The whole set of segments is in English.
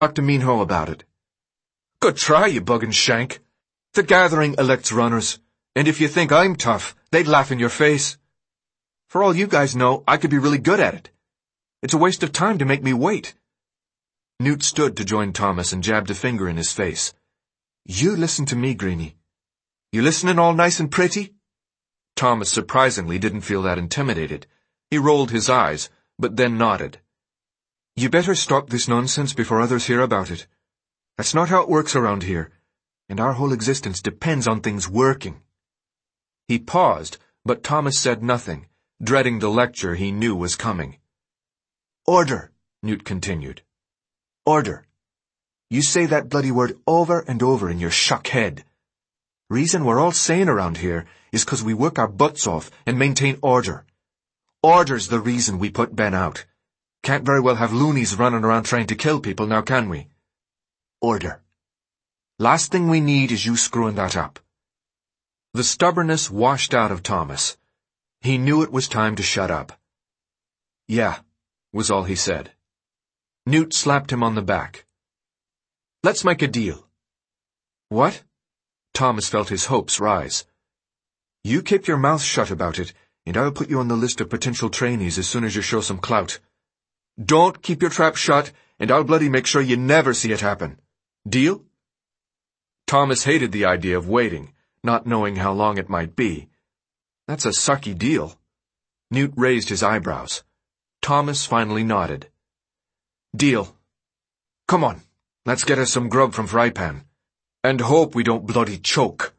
Talk to Minho about it. Good try, you buggin' shank. The gathering elects runners, and if you think I'm tough, they'd laugh in your face. For all you guys know, I could be really good at it. It's a waste of time to make me wait. Newt stood to join Thomas and jabbed a finger in his face. You listen to me, Greenie. You listening all nice and pretty? Thomas surprisingly didn't feel that intimidated. He rolled his eyes, but then nodded. You better stop this nonsense before others hear about it. That's not how it works around here, and our whole existence depends on things working. He paused, but Thomas said nothing, dreading the lecture he knew was coming. Order, Newt continued. Order. You say that bloody word over and over in your shuck head. Reason we're all sane around here is 'cause we work our butts off and maintain order. Order's the reason we put Ben out. Can't very well have loonies running around trying to kill people now, can we? Order. Last thing we need is you screwing that up. The stubbornness washed out of Thomas. He knew it was time to shut up. Yeah, was all he said. Newt slapped him on the back. Let's make a deal. What? Thomas felt his hopes rise. You keep your mouth shut about it, and I'll put you on the list of potential trainees as soon as you show some clout. Don't keep your trap shut, and I'll bloody make sure you never see it happen. Deal? Thomas hated the idea of waiting, not knowing how long it might be. That's a sucky deal. Newt raised his eyebrows. Thomas finally nodded. Deal. Come on, let's get us some grub from Fry Pan. And hope we don't bloody choke.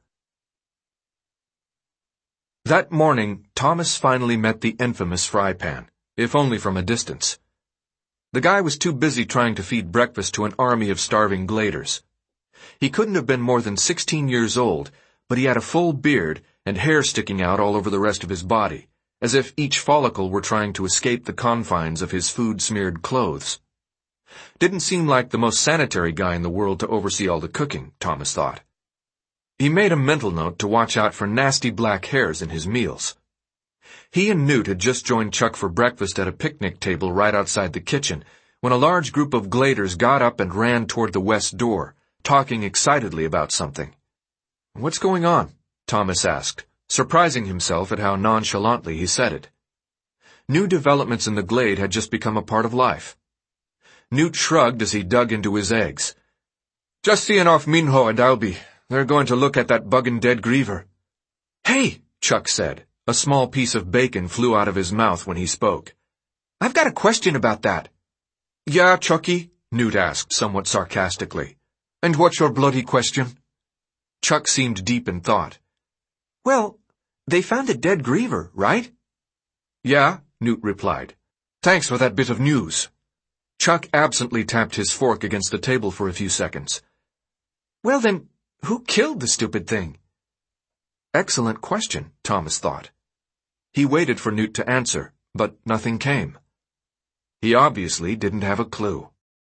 That morning, Thomas finally met the infamous Fry Pan, if only from a distance. The guy was too busy trying to feed breakfast to an army of starving gladers. He couldn't have been more than 16 years old, but he had a full beard and hair sticking out all over the rest of his body, as if each follicle were trying to escape the confines of his food-smeared clothes. Didn't seem like the most sanitary guy in the world to oversee all the cooking, Thomas thought. He made a mental note to watch out for nasty black hairs in his meals. He and Newt had just joined Chuck for breakfast at a picnic table right outside the kitchen, when a large group of gladers got up and ran toward the west door, talking excitedly about something. What's going on? Thomas asked, surprising himself at how nonchalantly he said it. New developments in the glade had just become a part of life. Newt shrugged as he dug into his eggs. Just seeing off Minho and Albie. They're going to look at that buggin' dead griever. Hey, Chuck said. A small piece of bacon flew out of his mouth when he spoke. I've got a question about that. Yeah, Chucky? Newt asked, somewhat sarcastically. And what's your bloody question? Chuck seemed deep in thought. Well, they found a dead griever, right? Yeah, Newt replied. Thanks for that bit of news. Chuck absently tapped his fork against the table for a few seconds. Well then, who killed the stupid thing? Excellent question, Thomas thought. He waited for Newt to answer, but nothing came. He obviously didn't have a clue.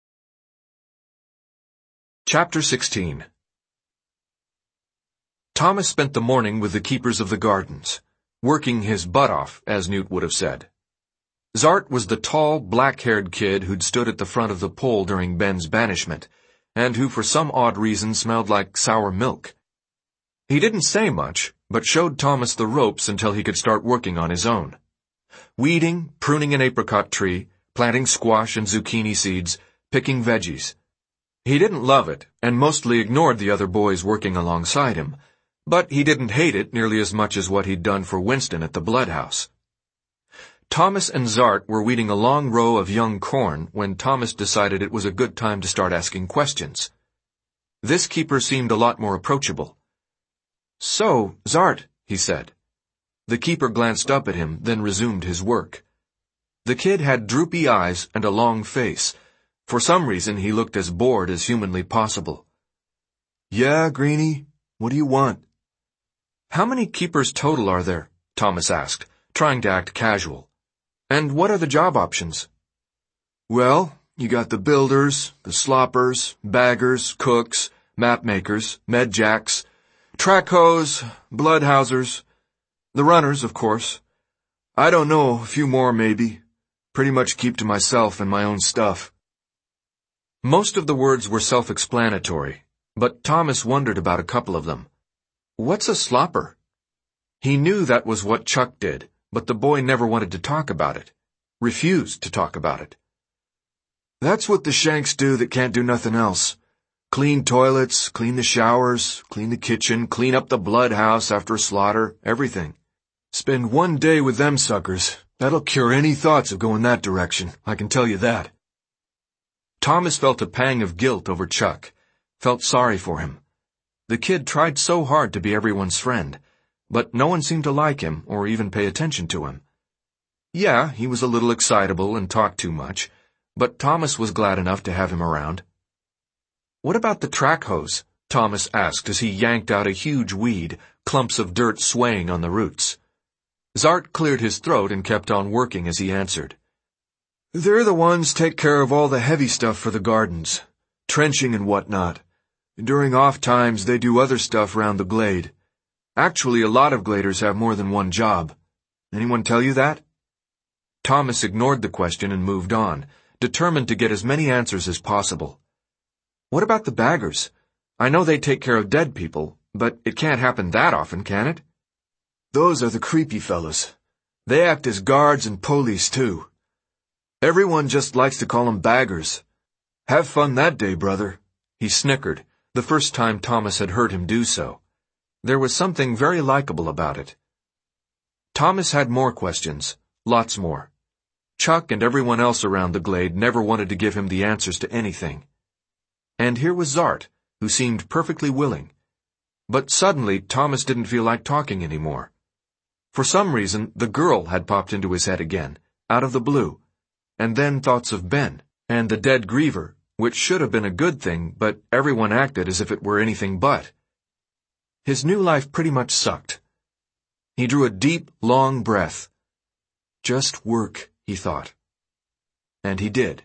Chapter 16. Thomas spent the morning with the keepers of the gardens, working his butt off, as Newt would have said. Zart was the tall, black-haired kid who'd stood at the front of the pole during Ben's banishment, and who for some odd reason smelled like sour milk. He didn't say much, but showed Thomas the ropes until he could start working on his own. Weeding, pruning an apricot tree, planting squash and zucchini seeds, picking veggies. He didn't love it, and mostly ignored the other boys working alongside him, but he didn't hate it nearly as much as what he'd done for Winston at the Bloodhouse. Thomas and Zart were weeding a long row of young corn when Thomas decided it was a good time to start asking questions. This keeper seemed a lot more approachable. So, Zart, he said. The keeper glanced up at him, then resumed his work. The kid had droopy eyes and a long face. For some reason, he looked as bored as humanly possible. Yeah, Greenie, what do you want? How many keepers total are there? Thomas asked, trying to act casual. And what are the job options? Well, you got the builders, the sloppers, baggers, cooks, map makers, med jacks, track hoes, bloodhousers, the runners, of course. I don't know, a few more maybe. Pretty much keep to myself and my own stuff. Most of the words were self-explanatory, but Thomas wondered about a couple of them. What's a slopper? He knew that was what Chuck did, but the boy never wanted to talk about it. Refused to talk about it. That's what the Shanks do that can't do nothing else. Clean toilets, clean the showers, clean the kitchen, clean up the blood house after a slaughter, everything. Spend one day with them suckers. That'll cure any thoughts of going that direction, I can tell you that. Thomas felt a pang of guilt over Chuck, felt sorry for him. The kid tried so hard to be everyone's friend, but no one seemed to like him or even pay attention to him. Yeah, he was a little excitable and talked too much, but Thomas was glad enough to have him around. What about the track hose? Thomas asked as he yanked out a huge weed, clumps of dirt swaying on the roots. Zart cleared his throat and kept on working as he answered. They're the ones take care of all the heavy stuff for the gardens, trenching and whatnot. During off times they do other stuff round the glade. Actually, a lot of gladers have more than one job. Anyone tell you that? Thomas ignored the question and moved on, determined to get as many answers as possible. What about the baggers? I know they take care of dead people, but it can't happen that often, can it? Those are the creepy fellows. They act as guards and police, too. Everyone just likes to call 'em baggers. Have fun that day, brother. He snickered, the first time Thomas had heard him do so. There was something very likable about it. Thomas had more questions, lots more. Chuck and everyone else around the glade never wanted to give him the answers to anything. And here was Zart, who seemed perfectly willing. But suddenly Thomas didn't feel like talking anymore. For some reason, the girl had popped into his head again, out of the blue, and then thoughts of Ben, and the dead griever, which should have been a good thing, but everyone acted as if it were anything but. His new life pretty much sucked. He drew a deep, long breath. Just work, he thought. And he did.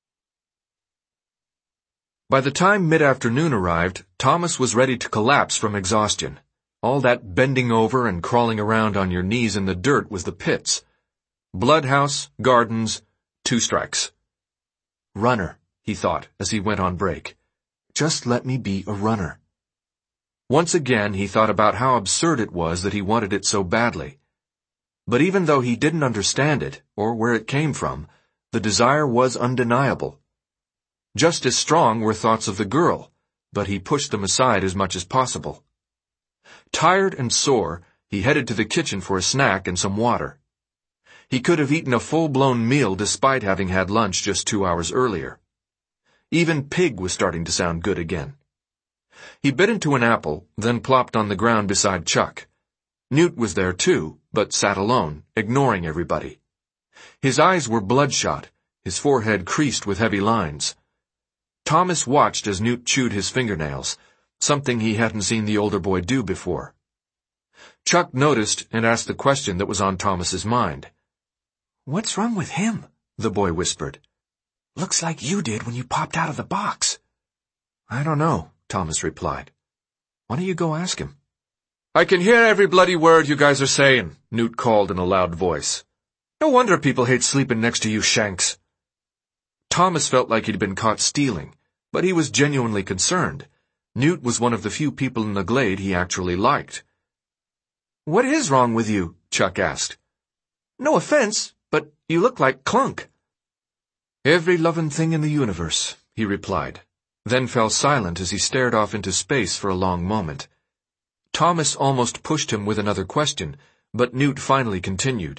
By the time mid-afternoon arrived, Thomas was ready to collapse from exhaustion. All that bending over and crawling around on your knees in the dirt was the pits. Bloodhouse, gardens, 2 strikes. Runner, he thought as he went on break. Just let me be a runner. Once again he thought about how absurd it was that he wanted it so badly. But even though he didn't understand it, or where it came from, the desire was undeniable. Just as strong were thoughts of the girl, but he pushed them aside as much as possible. Tired and sore, he headed to the kitchen for a snack and some water. He could have eaten a full-blown meal despite having had lunch just 2 hours earlier. Even pig was starting to sound good again. He bit into an apple, then plopped on the ground beside Chuck. Newt was there too, but sat alone, ignoring everybody. His eyes were bloodshot, his forehead creased with heavy lines. Thomas watched as Newt chewed his fingernails, something he hadn't seen the older boy do before. Chuck noticed and asked the question that was on Thomas's mind. "What's wrong with him?" the boy whispered. "Looks like you did when you popped out of the box." "I don't know," Thomas replied. "Why don't you go ask him?" "I can hear every bloody word you guys are saying," Newt called in a loud voice. "No wonder people hate sleeping next to you Shanks." Thomas felt like he'd been caught stealing, but he was genuinely concerned. Newt was one of the few people in the glade he actually liked. "What is wrong with you?" Chuck asked. "No offense, but you look like Clunk." "Every lovin' thing in the universe," he replied, then fell silent as he stared off into space for a long moment. Thomas almost pushed him with another question, but Newt finally continued.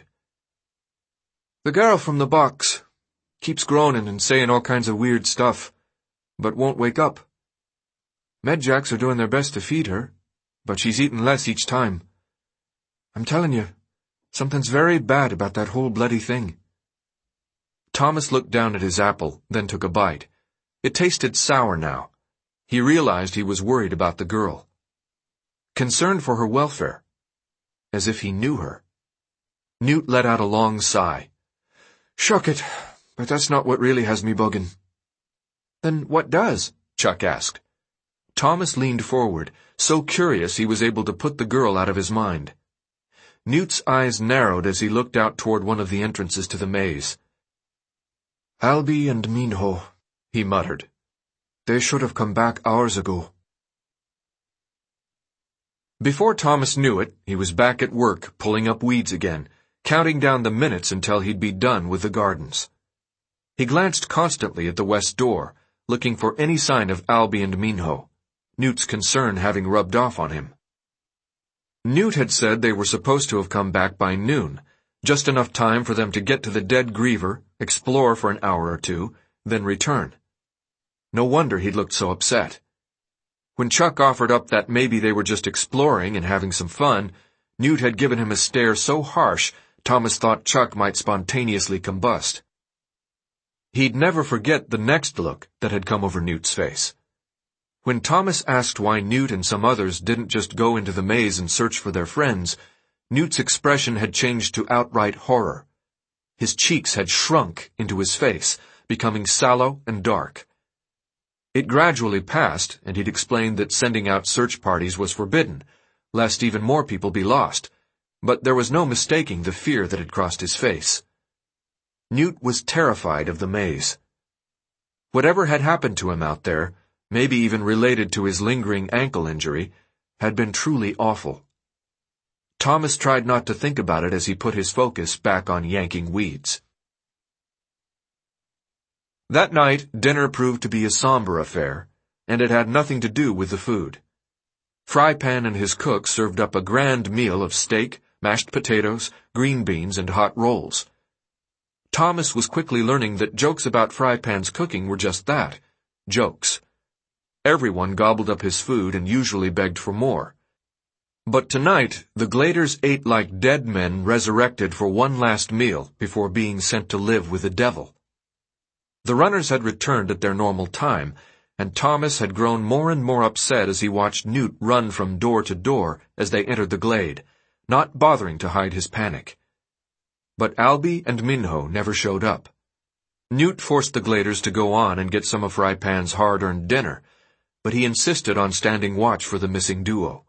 "The girl from the box keeps groaning and saying all kinds of weird stuff, but won't wake up. Medjacks are doing their best to feed her, but she's eating less each time. I'm telling you, something's very bad about that whole bloody thing." Thomas looked down at his apple, then took a bite. It tasted sour now. He realized he was worried about the girl. Concerned for her welfare. As if he knew her. Newt let out a long sigh. "Shuck it, but that's not what really has me bugging." "Then what does?" Chuck asked. Thomas leaned forward, so curious he was able to put the girl out of his mind. Newt's eyes narrowed as he looked out toward one of the entrances to the maze. "Alby and Minho," he muttered. They should have come back hours ago. Before Thomas knew it, he was back at work, pulling up weeds again, counting down the minutes until he'd be done with the gardens. He glanced constantly at the west door, looking for any sign of Albie and Minho, Newt's concern having rubbed off on him. Newt had said they were supposed to have come back by noon, just enough time for them to get to the dead griever, explore for an hour or two, then return. No wonder he'd looked so upset. When Chuck offered up that maybe they were just exploring and having some fun, Newt had given him a stare so harsh Thomas thought Chuck might spontaneously combust. He'd never forget the next look that had come over Newt's face. When Thomas asked why Newt and some others didn't just go into the maze and search for their friends, Newt's expression had changed to outright horror. His cheeks had shrunk into his face, becoming sallow and dark. It gradually passed, and he'd explained that sending out search parties was forbidden, lest even more people be lost, but there was no mistaking the fear that had crossed his face. Newt was terrified of the maze. Whatever had happened to him out there, maybe even related to his lingering ankle injury, had been truly awful. Thomas tried not to think about it as he put his focus back on yanking weeds. That night, dinner proved to be a somber affair, and it had nothing to do with the food. Frypan and his cook served up a grand meal of steak, mashed potatoes, green beans, and hot rolls. Thomas was quickly learning that jokes about Frypan's cooking were just that, jokes. Everyone gobbled up his food and usually begged for more. But tonight, the Gladers ate like dead men resurrected for one last meal before being sent to live with the devil. The runners had returned at their normal time, and Thomas had grown more and more upset as he watched Newt run from door to door as they entered the glade, not bothering to hide his panic. But Albie and Minho never showed up. Newt forced the Gladers to go on and get some of Frypan's hard-earned dinner, but he insisted on standing watch for the missing duo.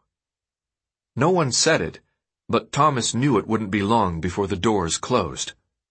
No one said it, but Thomas knew it wouldn't be long before the doors closed.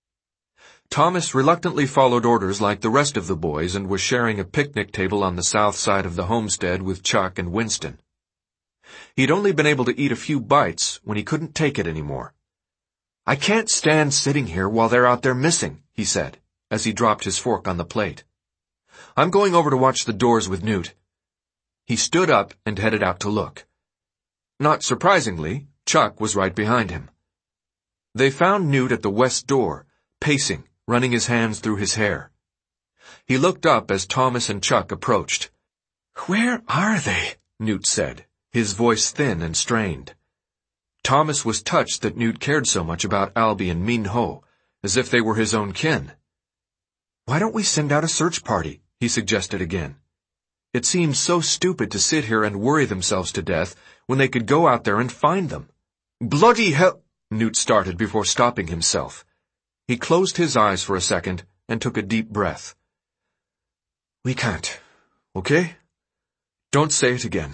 Thomas reluctantly followed orders like the rest of the boys and was sharing a picnic table on the south side of the homestead with Chuck and Winston. He'd only been able to eat a few bites when he couldn't take it anymore. "I can't stand sitting here while they're out there missing," he said, as he dropped his fork on the plate. "I'm going over to watch the doors with Newt." He stood up and headed out to look. Not surprisingly, Chuck was right behind him. They found Newt at the west door, pacing, running his hands through his hair. He looked up as Thomas and Chuck approached. "Where are they?" Newt said, his voice thin and strained. Thomas was touched that Newt cared so much about Albie and Minho, as if they were his own kin. "Why don't we send out a search party?" he suggested again. It seemed so stupid to sit here and worry themselves to death when they could go out there and find them. "Bloody hell!" Newt started before stopping himself. He closed his eyes for a second and took a deep breath. "We can't, okay? Don't say it again.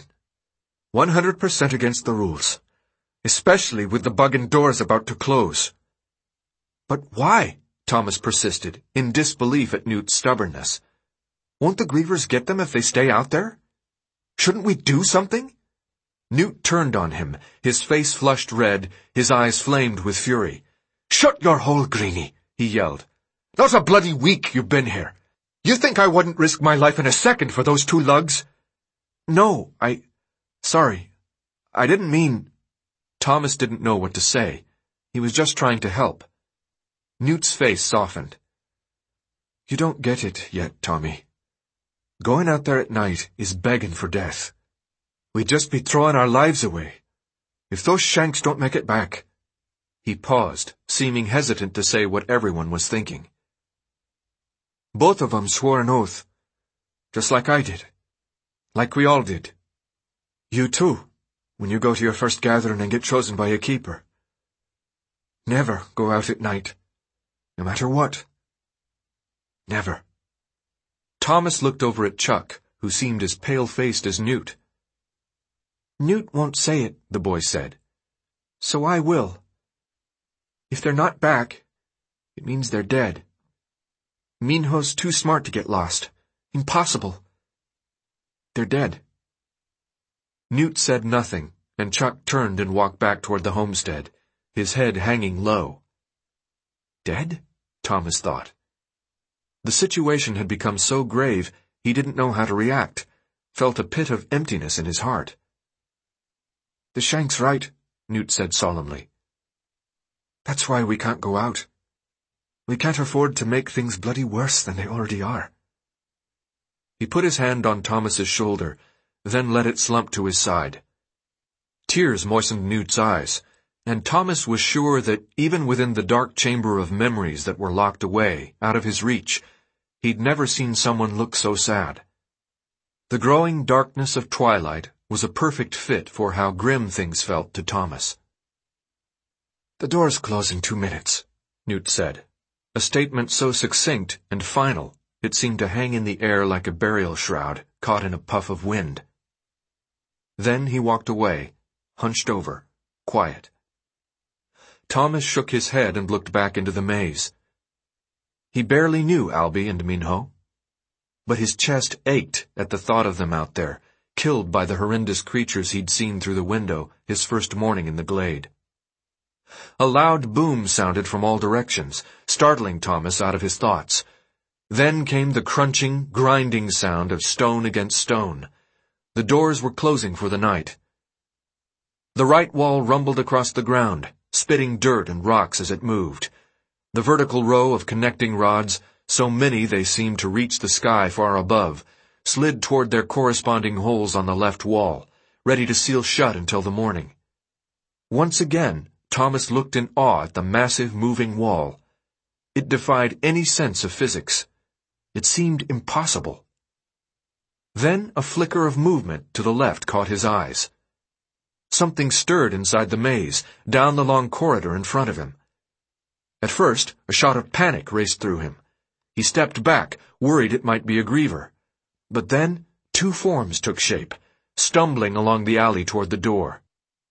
100% against the rules, especially with the buggin' doors about to close." "But why?" Thomas persisted, in disbelief at Newt's stubbornness. "Won't the grievers get them if they stay out there? Shouldn't we do something?" Newt turned on him, his face flushed red, his eyes flamed with fury. "Shut your hole, Greenie," he yelled. "Not a bloody week you've been here. You think I wouldn't risk my life in a second for those two lugs?" "No, sorry. I didn't mean—" Thomas didn't know what to say. He was just trying to help. Newt's face softened. "You don't get it yet, Tommy. Going out there at night is begging for death. We'd just be throwing our lives away. If those shanks don't make it back—" He paused, seeming hesitant to say what everyone was thinking. "Both of 'em swore an oath, just like I did. Like we all did. You too, when you go to your first gathering and get chosen by a keeper. Never go out at night, no matter what. Never." Thomas looked over at Chuck, who seemed as pale-faced as Newt. "Newt won't say it," the boy said. "So I will. If they're not back, it means they're dead. Minho's too smart to get lost. Impossible. they're dead." Newt said nothing, and Chuck turned and walked back toward the homestead, his head hanging low. Dead? Thomas thought. The situation had become so grave he didn't know how to react, felt a pit of emptiness in his heart. "The Shank's right," Newt said solemnly. "That's why we can't go out. We can't afford to make things bloody worse than they already are." He put his hand on Thomas's shoulder, then let it slump to his side. Tears moistened Newt's eyes, and Thomas was sure that even within the dark chamber of memories that were locked away, out of his reach, he'd never seen someone look so sad. The growing darkness of twilight was a perfect fit for how grim things felt to Thomas. "The doors close in 2 minutes," Newt said, a statement so succinct and final it seemed to hang in the air like a burial shroud caught in a puff of wind. Then he walked away, hunched over, quiet. Thomas shook his head and looked back into the maze. He barely knew Albie and Minho, but his chest ached at the thought of them out there, killed by the horrendous creatures he'd seen through the window his first morning in the glade. A loud boom sounded from all directions, startling Thomas out of his thoughts. Then came the crunching, grinding sound of stone against stone. The doors were closing for the night. The right wall rumbled across the ground, spitting dirt and rocks as it moved. The vertical row of connecting rods, so many they seemed to reach the sky far above, slid toward their corresponding holes on the left wall, ready to seal shut until the morning. Once again, Thomas looked in awe at the massive moving wall. It defied any sense of physics. It seemed impossible. Then a flicker of movement to the left caught his eyes. Something stirred inside the maze, down the long corridor in front of him. At first, a shot of panic raced through him. He stepped back, worried it might be a griever. But then, 2 forms took shape, stumbling along the alley toward the door.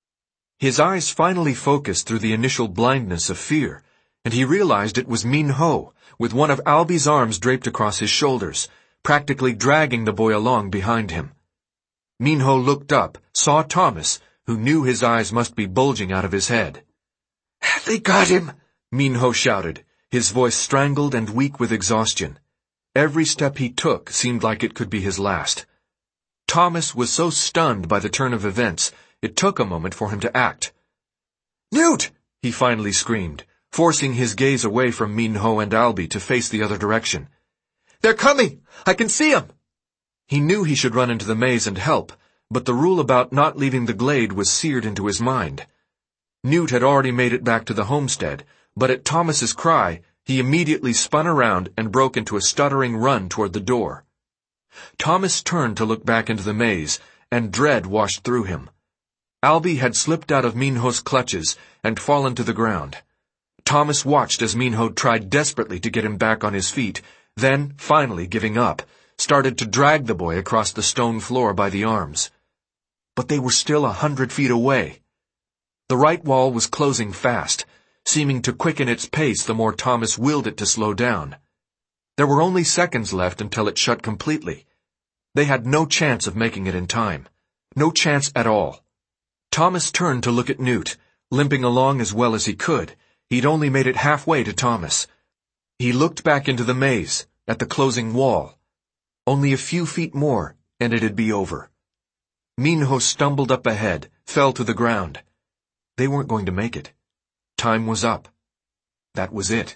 His eyes finally focused through the initial blindness of fear, and he realized it was Minho, with one of Albie's arms draped across his shoulders, practically dragging the boy along behind him. Minho looked up, saw Thomas, who knew his eyes must be bulging out of his head. "They got him!" Minho shouted, his voice strangled and weak with exhaustion. Every step he took seemed like it could be his last. Thomas was so stunned by the turn of events, it took a moment for him to act. "Newt!" he finally screamed, forcing his gaze away from Minho and Albie to face the other direction. "They're coming! I can see 'em!" He knew he should run into the maze and help, but the rule about not leaving the glade was seared into his mind. Newt had already made it back to the homestead, but at Thomas's cry, he immediately spun around and broke into a stuttering run toward the door. Thomas turned to look back into the maze, and dread washed through him. Albie had slipped out of Minho's clutches and fallen to the ground. Thomas watched as Minho tried desperately to get him back on his feet, then, finally giving up, started to drag the boy across the stone floor by the arms. But they were still 100 feet away. The right wall was closing fast, seeming to quicken its pace the more Thomas willed it to slow down. There were only seconds left until it shut completely. They had no chance of making it in time. No chance at all. Thomas turned to look at Newt, limping along as well as he could. He'd only made it halfway to Thomas. He looked back into the maze, at the closing wall. Only a few feet more, and it'd be over. Minho stumbled up ahead, fell to the ground. They weren't going to make it. Time was up. That was it.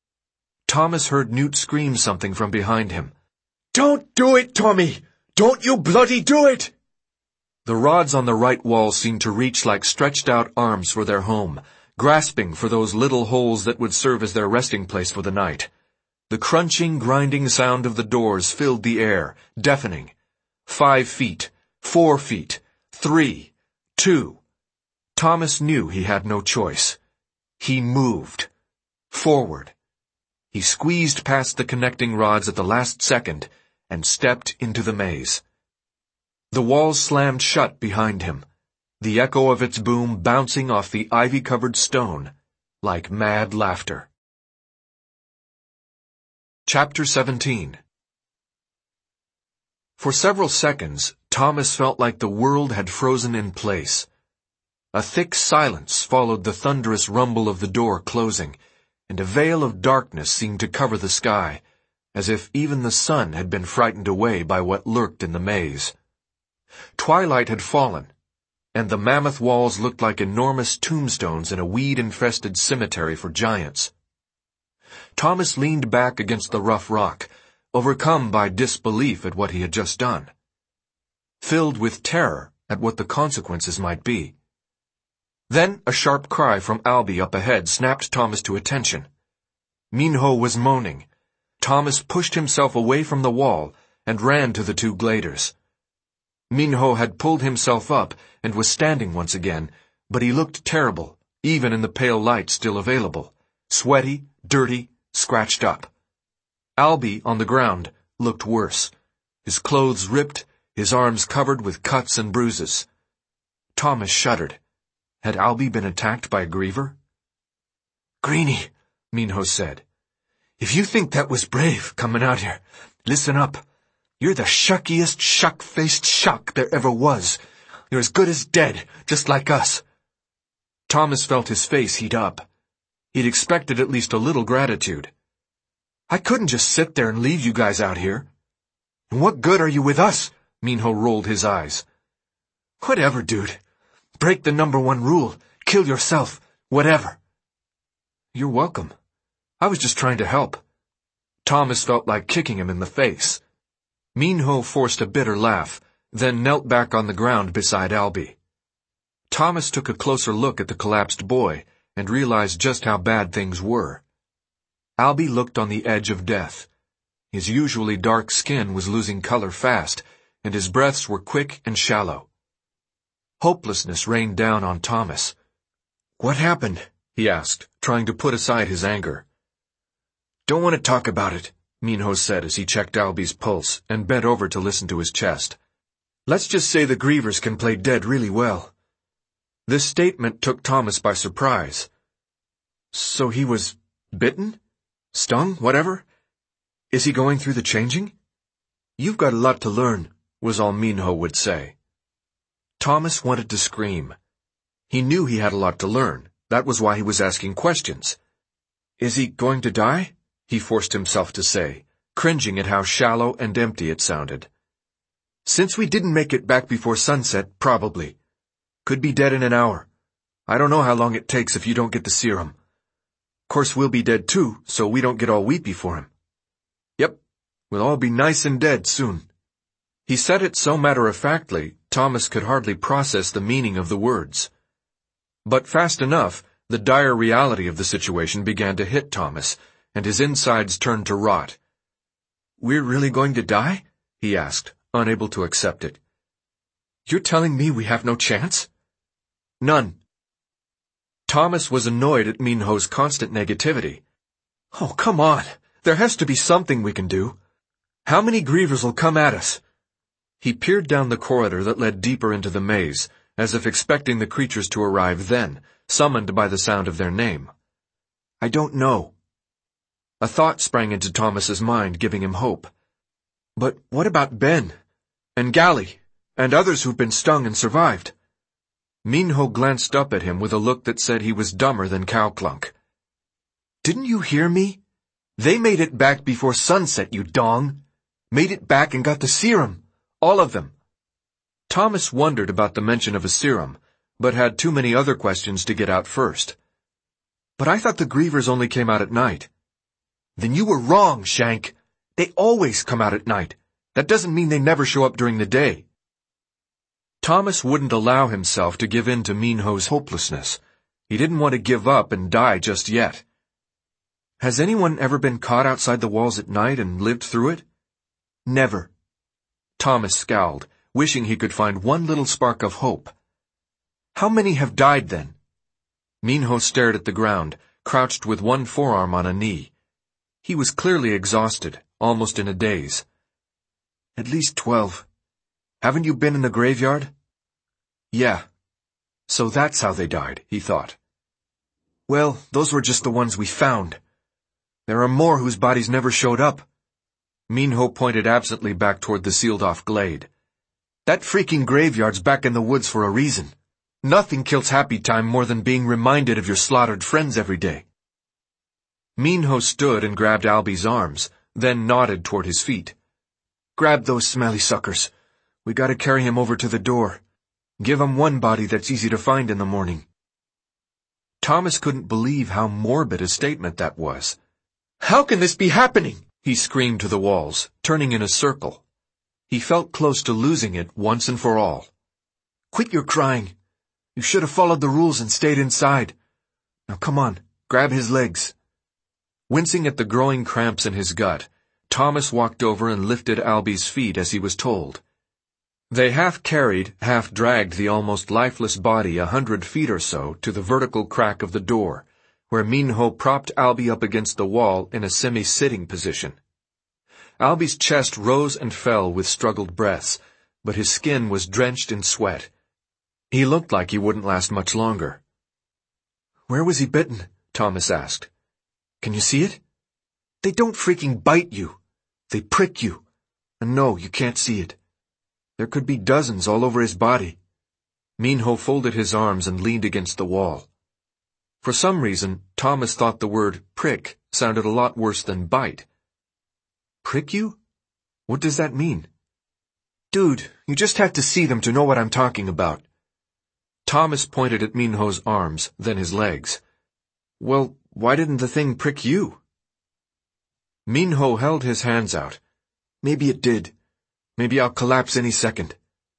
Thomas heard Newt scream something from behind him. "Don't do it, Tommy! Don't you bloody do it!" The rods on the right wall seemed to reach like stretched-out arms for their home, grasping for those little holes that would serve as their resting place for the night. The crunching, grinding sound of the doors filled the air, deafening. 5 feet, 4 feet, 3, 2. Thomas knew he had no choice. He moved. Forward. He squeezed past the connecting rods at the last second and stepped into the maze. The walls slammed shut behind him, the echo of its boom bouncing off the ivy-covered stone like mad laughter. Chapter 17. For several seconds, Thomas felt like the world had frozen in place. A thick silence followed the thunderous rumble of the door closing, and a veil of darkness seemed to cover the sky, as if even the sun had been frightened away by what lurked in the maze. Twilight had fallen, and the mammoth walls looked like enormous tombstones in a weed-infested cemetery for giants. Thomas leaned back against the rough rock, overcome by disbelief at what he had just done, filled with terror at what the consequences might be. Then a sharp cry from Albie up ahead snapped Thomas to attention. Minho was moaning. Thomas pushed himself away from the wall and ran to the two gladers. Minho had pulled himself up and was standing once again, but he looked terrible, even in the pale light still available, sweaty, dirty, scratched up. Albie, on the ground, looked worse, his clothes ripped, his arms covered with cuts and bruises. Thomas shuddered. Had Albie been attacked by a griever? "Greenie," Minho said, "if you think that was brave, coming out here, listen up. You're the shuckiest, shuck-faced shuck there ever was. You're as good as dead, just like us." Thomas felt his face heat up. He'd expected at least a little gratitude. "I couldn't just sit there and leave you guys out here." "And what good are you with us?" Minho rolled his eyes. "Whatever, dude. Break the #1 rule. Kill yourself. Whatever." "You're welcome. I was just trying to help." Thomas felt like kicking him in the face. Minho forced a bitter laugh, then knelt back on the ground beside Albie. Thomas took a closer look at the collapsed boy and realized just how bad things were. Albie looked on the edge of death. His usually dark skin was losing color fast, and his breaths were quick and shallow. Hopelessness rained down on Thomas. "What happened?" he asked, trying to put aside his anger. "Don't want to talk about it," Minho said as he checked Albie's pulse and bent over to listen to his chest. "Let's just say the grievers can play dead really well." This statement took Thomas by surprise. "So he was bitten? Stung? Whatever? Is he going through the changing?" "You've got a lot to learn," was all Minho would say. Thomas wanted to scream. He knew he had a lot to learn. That was why he was asking questions. "Is he going to die?" he forced himself to say, cringing at how shallow and empty it sounded. "Since we didn't make it back before sunset, probably. Could be dead in an hour. I don't know how long it takes if you don't get the serum. Of course we'll be dead too, so we don't get all weepy for him. Yep, we'll all be nice and dead soon." He said it so matter-of-factly, Thomas could hardly process the meaning of the words. But fast enough, the dire reality of the situation began to hit Thomas, and his insides turned to rot. "We're really going to die?" he asked, unable to accept it. "You're telling me we have no chance?" "None." Thomas was annoyed at Minho's constant negativity. "Oh, come on. There has to be something we can do. How many grievers will come at us?" He peered down the corridor that led deeper into the maze, as if expecting the creatures to arrive then, summoned by the sound of their name. "I don't know." A thought sprang into Thomas's mind, giving him hope. "But what about Ben? And Gally? And others who've been stung and survived?" Minho glanced up at him with a look that said he was dumber than Cowclunk. "Didn't you hear me? They made it back before sunset, you dong. Made it back and got the serum. All of them." Thomas wondered about the mention of a serum, but had too many other questions to get out first. "But I thought the grievers only came out at night." "Then you were wrong, Shank. They always come out at night. That doesn't mean they never show up during the day." Thomas wouldn't allow himself to give in to Minho's hopelessness. He didn't want to give up and die just yet. "Has anyone ever been caught outside the walls at night and lived through it?" "Never." Thomas scowled, wishing he could find one little spark of hope. "How many have died then?" Minho stared at the ground, crouched with one forearm on a knee. He was clearly exhausted, almost in a daze. "At least 12. Haven't you been in the graveyard?" "Yeah." "So that's how they died," he thought. "Well, those were just the ones we found. There are more whose bodies never showed up." Minho pointed absently back toward the sealed-off glade. That freaking graveyard's back in the woods for a reason. Nothing kills happy time more than being reminded of your slaughtered friends every day. Minho stood and grabbed Albie's arms, then nodded toward his feet. Grab those smelly suckers. We gotta carry him over to the door. Give him one body that's easy to find in the morning. Thomas couldn't believe how morbid a statement that was. How can this be happening? He screamed to the walls, turning in a circle. He felt close to losing it once and for all. Quit your crying. You should have followed the rules and stayed inside. Now come on, grab his legs. Wincing at the growing cramps in his gut, Thomas walked over and lifted Albie's feet as he was told. They half carried, half dragged the almost lifeless body 100 feet or so to the vertical crack of the door, where Minho propped Albie up against the wall in a semi-sitting position. Albie's chest rose and fell with struggled breaths, but his skin was drenched in sweat. He looked like he wouldn't last much longer. Where was he bitten? Thomas asked. Can you see it? They don't freaking bite you. They prick you. And no, you can't see it. There could be dozens all over his body. Minho folded his arms and leaned against the wall. For some reason, Thomas thought the word prick sounded a lot worse than bite. Prick you? What does that mean? Dude, you just have to see them to know what I'm talking about. Thomas pointed at Minho's arms, then his legs. Well, why didn't the thing prick you? Minho held his hands out. Maybe it did. Maybe I'll collapse any second.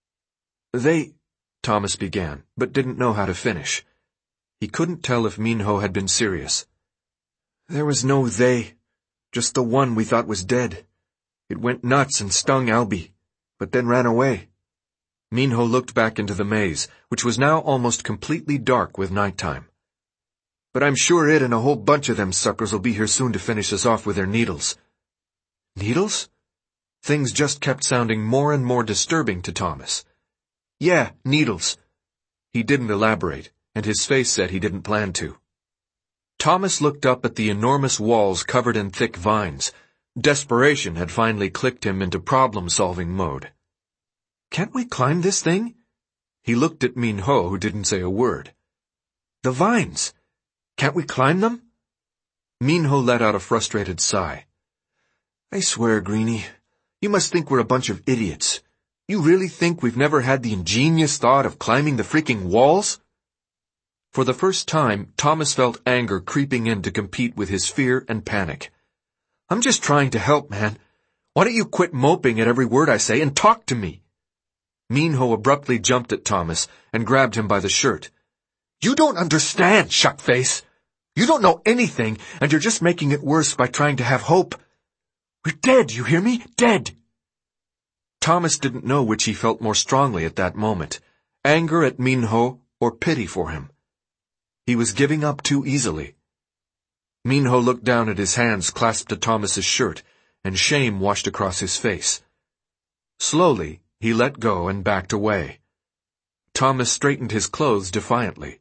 Thomas began, but didn't know how to finish. He couldn't tell if Minho had been serious. There was no they, just the one we thought was dead. It went nuts and stung Albie, but then ran away. Minho looked back into the maze, which was now almost completely dark with nighttime. But I'm sure it and a whole bunch of them suckers will be here soon to finish us off with their needles. Needles? Things just kept sounding more and more disturbing to Thomas. Yeah, needles. He didn't elaborate, and his face said he didn't plan to. Thomas looked up at the enormous walls covered in thick vines. Desperation had finally clicked him into problem-solving mode. Can't we climb this thing? He looked at Minho, who didn't say a word. The vines. Can't we climb them? Minho let out a frustrated sigh. I swear, Greenie, you must think we're a bunch of idiots. You really think we've never had the ingenious thought of climbing the freaking walls? For the first time, Thomas felt anger creeping in to compete with his fear and panic. I'm just trying to help, man. Why don't you quit moping at every word I say and talk to me? Minho abruptly jumped at Thomas and grabbed him by the shirt. You don't understand, shuckface. You don't know anything, and you're just making it worse by trying to have hope. We're dead, you hear me? Dead. Thomas didn't know which he felt more strongly at that moment, anger at Minho or pity for him. He was giving up too easily. Minho looked down at his hands clasped to Thomas's shirt, and shame washed across his face. Slowly, he let go and backed away. Thomas straightened his clothes defiantly.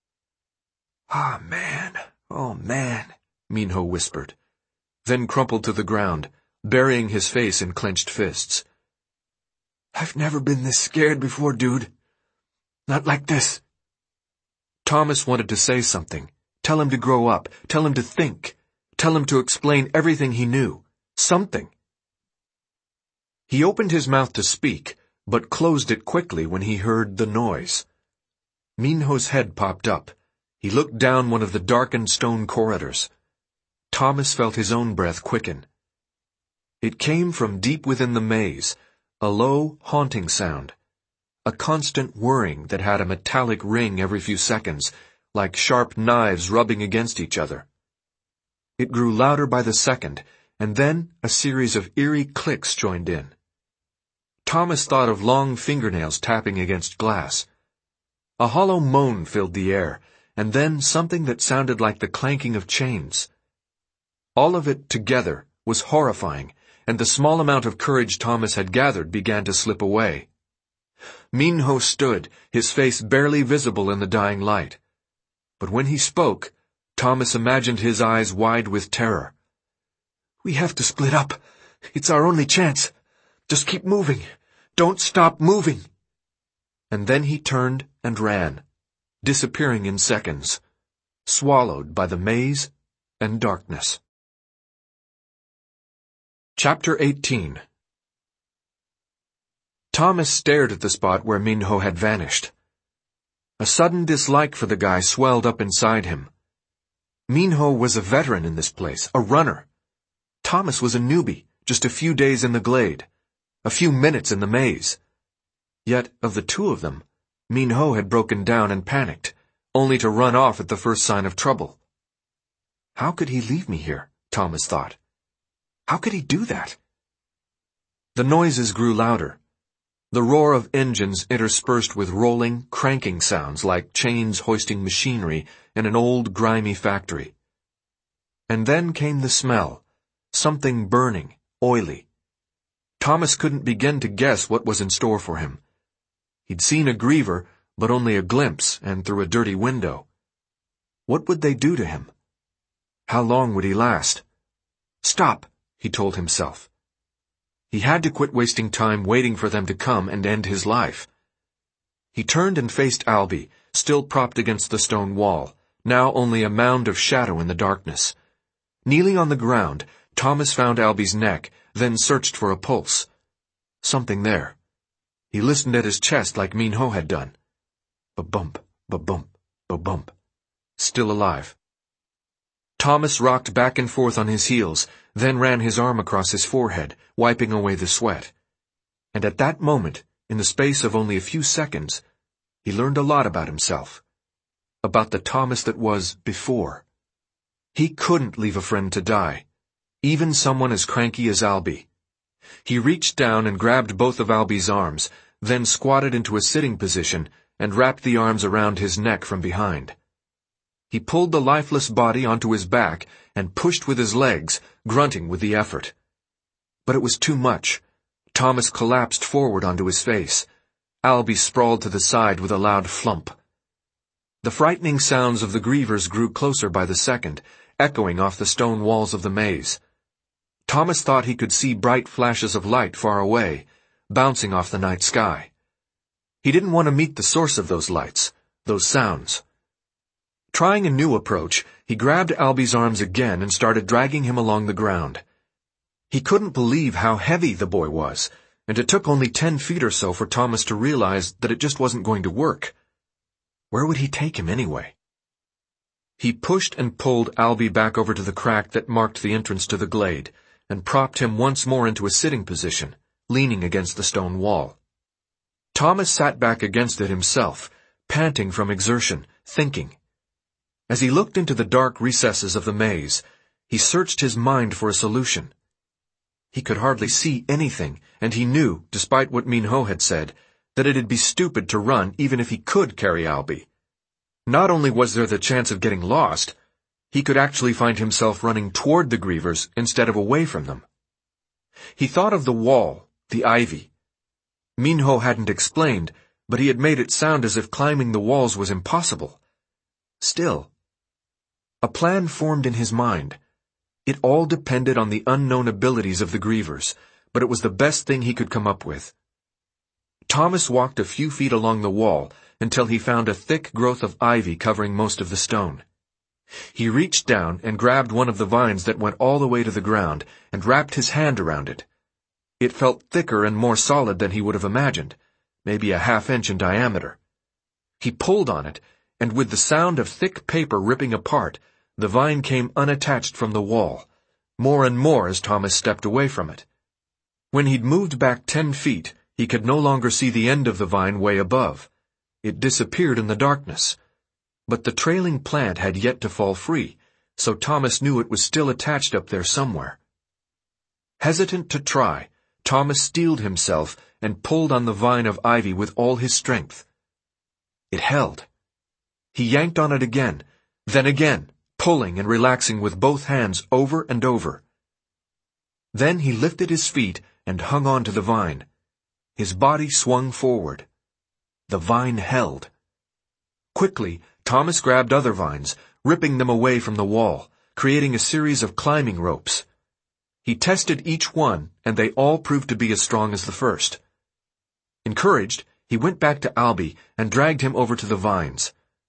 Oh, man, Minho whispered, then crumpled to the ground, burying his face in clenched fists. I've never been this scared before, dude. Not like this. Thomas wanted to say something, tell him to grow up, tell him to think, tell him to explain everything he knew, something. He opened his mouth to speak, but closed it quickly when he heard the noise. Minho's head popped up. He looked down one of the darkened stone corridors. Thomas felt his own breath quicken. It came from deep within the maze, a low, haunting sound, a constant whirring that had a metallic ring every few seconds, like sharp knives rubbing against each other. It grew louder by the second, and then a series of eerie clicks joined in. Thomas thought of long fingernails tapping against glass. A hollow moan filled the air, and then something that sounded like the clanking of chains. All of it together was horrifying, and the small amount of courage Thomas had gathered began to slip away. Minho stood, his face barely visible in the dying light. But when he spoke, Thomas imagined his eyes wide with terror. We have to split up. It's our only chance. Just keep moving. Don't stop moving." And then he turned and ran, disappearing in seconds, swallowed by the maze and darkness. Chapter 18. Thomas stared at the spot where Minho had vanished. A sudden dislike for the guy swelled up inside him. Minho was a veteran in this place, a runner. Thomas was a newbie, just a few days in the glade, a few minutes in the maze. Yet, of the two of them, Minho had broken down and panicked, only to run off at the first sign of trouble. How could he leave me here? Thomas thought. How could he do that? The noises grew louder. The roar of engines interspersed with rolling, cranking sounds like chains hoisting machinery in an old, grimy factory. And then came the smell, something burning, oily. Thomas couldn't begin to guess what was in store for him. He'd seen a griever, but only a glimpse and through a dirty window. What would they do to him? How long would he last? Stop, he told himself. He had to quit wasting time waiting for them to come and end his life. He turned and faced Albie, still propped against the stone wall, now only a mound of shadow in the darkness. Kneeling on the ground, Thomas found Albie's neck, then searched for a pulse. Something there. He listened at his chest like Minho had done. Ba-bump, ba-bump, ba-bump. Still alive. Thomas rocked back and forth on his heels, then ran his arm across his forehead, wiping away the sweat. And at that moment, in the space of only a few seconds, he learned a lot about himself. About the Thomas that was before. He couldn't leave a friend to die, even someone as cranky as Albie. He reached down and grabbed both of Albie's arms, then squatted into a sitting position and wrapped the arms around his neck from behind. He pulled the lifeless body onto his back and pushed with his legs, grunting with the effort. But it was too much. Thomas collapsed forward onto his face. Albie sprawled to the side with a loud flump. The frightening sounds of the grievers grew closer by the second, echoing off the stone walls of the maze. Thomas thought he could see bright flashes of light far away, bouncing off the night sky. He didn't want to meet the source of those lights, those sounds. Trying a new approach, he grabbed Albie's arms again and started dragging him along the ground. He couldn't believe how heavy the boy was, and it took only 10 feet or so for Thomas to realize that it just wasn't going to work. Where would he take him anyway? He pushed and pulled Albie back over to the crack that marked the entrance to the glade, and propped him once more into a sitting position, leaning against the stone wall. Thomas sat back against it himself, panting from exertion, thinking. As he looked into the dark recesses of the maze, he searched his mind for a solution. He could hardly see anything, and he knew, despite what Minho had said, that it'd be stupid to run even if he could carry Albie. Not only was there the chance of getting lost, he could actually find himself running toward the grievers instead of away from them. He thought of the wall, the ivy. Minho hadn't explained, but he had made it sound as if climbing the walls was impossible. Still, a plan formed in his mind. It all depended on the unknown abilities of the grievers, but it was the best thing he could come up with. Thomas walked a few feet along the wall until he found a thick growth of ivy covering most of the stone. He reached down and grabbed one of the vines that went all the way to the ground and wrapped his hand around it. It felt thicker and more solid than he would have imagined, maybe a half-inch in diameter. He pulled on it, and with the sound of thick paper ripping apart, the vine came unattached from the wall, more and more as Thomas stepped away from it. When he'd moved back 10 feet, he could no longer see the end of the vine way above. It disappeared in the darkness. But the trailing plant had yet to fall free, so Thomas knew it was still attached up there somewhere. Hesitant to try, Thomas steeled himself and pulled on the vine of ivy with all his strength. It held. He yanked on it again, then again, pulling and relaxing with both hands over and over. Then he lifted his feet and hung on to the vine. His body swung forward. The vine held. Quickly, Thomas grabbed other vines, ripping them away from the wall, creating a series of climbing ropes. He tested each one, and they all proved to be as strong as the first. Encouraged, he went back to Albie and dragged him over to the vines.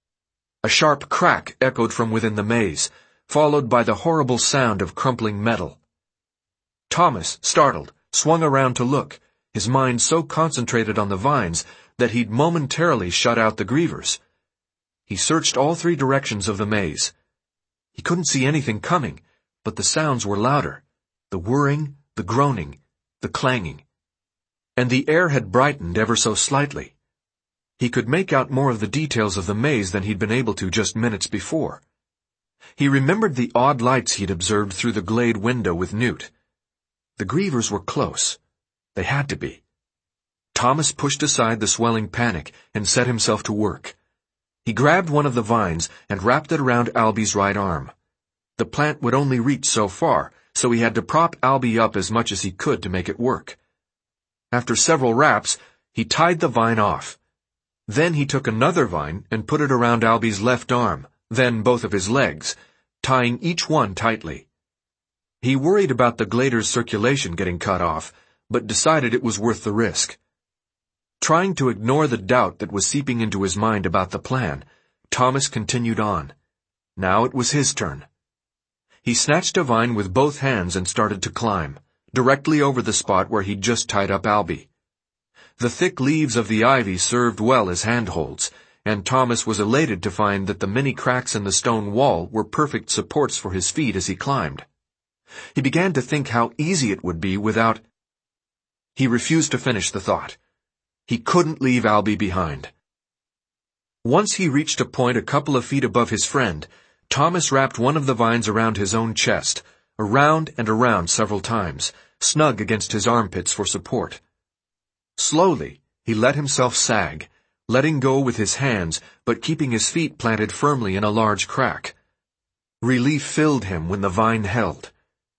A sharp crack echoed from within the maze, followed by the horrible sound of crumpling metal. Thomas, startled, swung around to look, his mind so concentrated on the vines that he'd momentarily shut out the grievers. He searched all three directions of the maze. He couldn't see anything coming, but the sounds were louder, the whirring, the groaning, the clanging. And the air had brightened ever so slightly. He could make out more of the details of the maze than he'd been able to just minutes before. He remembered the odd lights he'd observed through the glade window with Newt. The grievers were close. They had to be. Thomas pushed aside the swelling panic and set himself to work. He grabbed one of the vines and wrapped it around Albie's right arm. The plant would only reach so far, so he had to prop Albie up as much as he could to make it work. After several wraps, he tied the vine off. Then he took another vine and put it around Albie's left arm, then both of his legs, tying each one tightly. He worried about the glader's circulation getting cut off, but decided it was worth the risk. Trying to ignore the doubt that was seeping into his mind about the plan, Thomas continued on. Now it was his turn. He snatched a vine with both hands and started to climb, directly over the spot where he'd just tied up Albie. The thick leaves of the ivy served well as handholds, and Thomas was elated to find that the many cracks in the stone wall were perfect supports for his feet as he climbed. He began to think how easy it would be without... He refused to finish the thought. He couldn't leave Albie behind. Once he reached a point a couple of feet above his friend, Thomas wrapped one of the vines around his own chest, around and around several times, snug against his armpits for support. Slowly, he let himself sag, letting go with his hands but keeping his feet planted firmly in a large crack. Relief filled him when the vine held.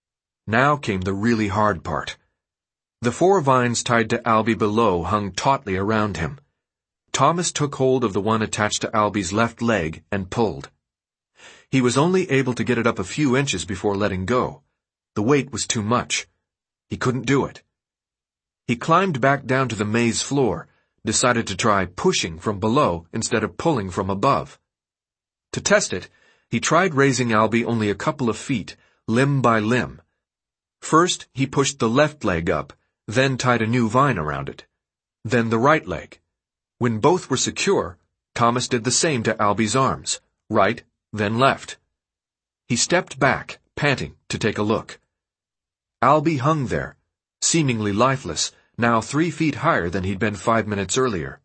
Now came the really hard part. The 4 vines tied to Albie below hung tautly around him. Thomas took hold of the one attached to Albie's left leg and pulled. He was only able to get it up a few inches before letting go. The weight was too much. He couldn't do it. He climbed back down to the maze floor, decided to try pushing from below instead of pulling from above. To test it, he tried raising Albie only a couple of feet, limb by limb. First, he pushed the left leg up, then tied a new vine around it. Then the right leg. When both were secure, Thomas did the same to Albie's arms, right, then left. He stepped back, panting, to take a look. Albie hung there, seemingly lifeless, now 3 feet higher than he'd been 5 minutes earlier.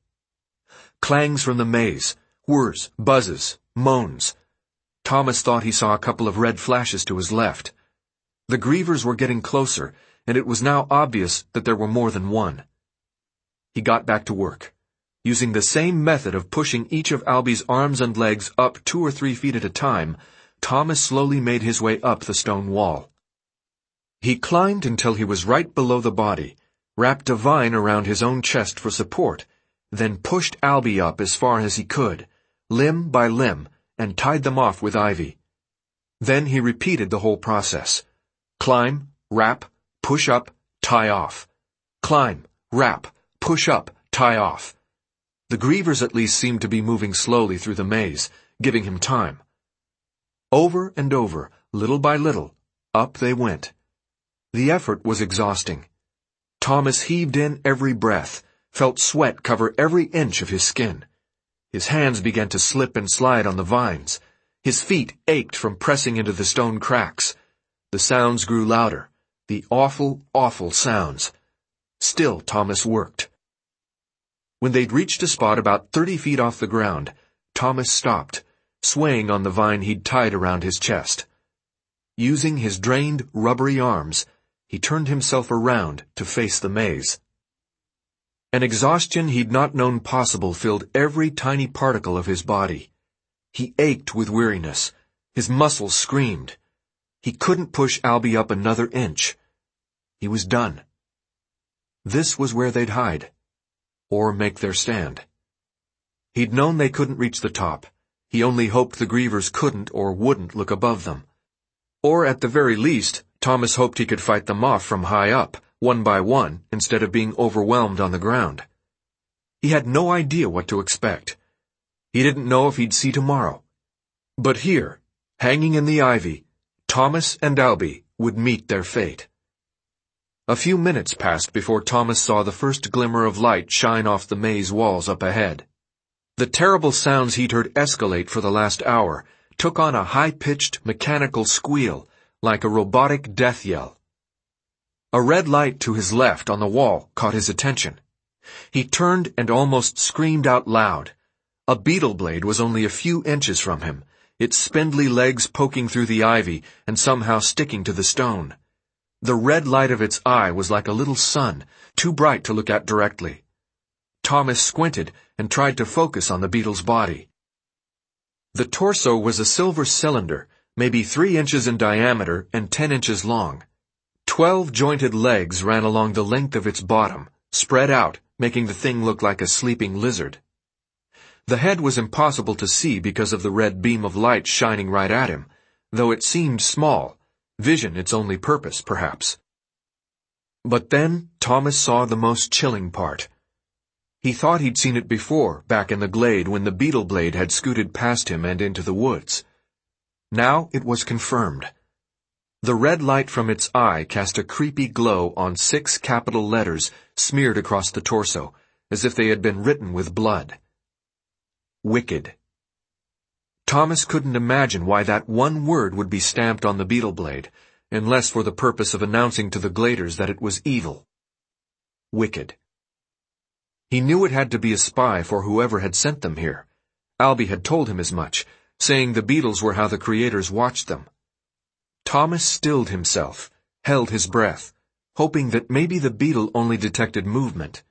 Clangs from the maze, whirs, buzzes, moans. Thomas thought he saw a couple of red flashes to his left. The grievers were getting closer, and it was now obvious that there were more than one. He got back to work. Using the same method of pushing each of Albie's arms and legs up 2 or 3 feet at a time, Thomas slowly made his way up the stone wall. He climbed until he was right below the body, wrapped a vine around his own chest for support, then pushed Albie up as far as he could, limb by limb, and tied them off with ivy. Then he repeated the whole process. Climb, wrap, push up, tie off. Climb, wrap, push up, tie off. The grievers at least seemed to be moving slowly through the maze, giving him time. Over and over, little by little, up they went. The effort was exhausting. Thomas heaved in every breath, felt sweat cover every inch of his skin. His hands began to slip and slide on the vines. His feet ached from pressing into the stone cracks. The sounds grew louder. The awful, awful sounds. Still Thomas worked. When they'd reached a spot about 30 feet off the ground, Thomas stopped, swaying on the vine he'd tied around his chest. Using his drained, rubbery arms, he turned himself around to face the maze. An exhaustion he'd not known possible filled every tiny particle of his body. He ached with weariness. His muscles screamed. He couldn't push Albie up another inch. He was done. This was where they'd hide, or make their stand. He'd known they couldn't reach the top. He only hoped the grievers couldn't or wouldn't look above them. Or at the very least, Thomas hoped he could fight them off from high up, one by one, instead of being overwhelmed on the ground. He had no idea what to expect. He didn't know if he'd see tomorrow. But here, hanging in the ivy, Thomas and Albie would meet their fate. A few minutes passed before Thomas saw the first glimmer of light shine off the maze walls up ahead. The terrible sounds he'd heard escalate for the last hour took on a high-pitched, mechanical squeal, like a robotic death yell. A red light to his left on the wall caught his attention. He turned and almost screamed out loud. A beetle blade was only a few inches from him, its spindly legs poking through the ivy and somehow sticking to the stone. The red light of its eye was like a little sun, too bright to look at directly. Thomas squinted and tried to focus on the beetle's body. The torso was a silver cylinder, maybe 3 inches in diameter and 10 inches long. 12 jointed legs ran along the length of its bottom, spread out, making the thing look like a sleeping lizard. The head was impossible to see because of the red beam of light shining right at him, though it seemed small, vision its only purpose, perhaps. But then Thomas saw the most chilling part. He thought he'd seen it before, back in the glade when the beetle blade had scooted past him and into the woods. Now it was confirmed. The red light from its eye cast a creepy glow on 6 capital letters smeared across the torso, as if they had been written with blood. Wicked. Thomas couldn't imagine why that one word would be stamped on the beetle blade, unless for the purpose of announcing to the gladers that it was evil. Wicked. He knew it had to be a spy for whoever had sent them here. Albie had told him as much, saying the beetles were how the creators watched them. Thomas stilled himself, held his breath, hoping that maybe the beetle only detected movement.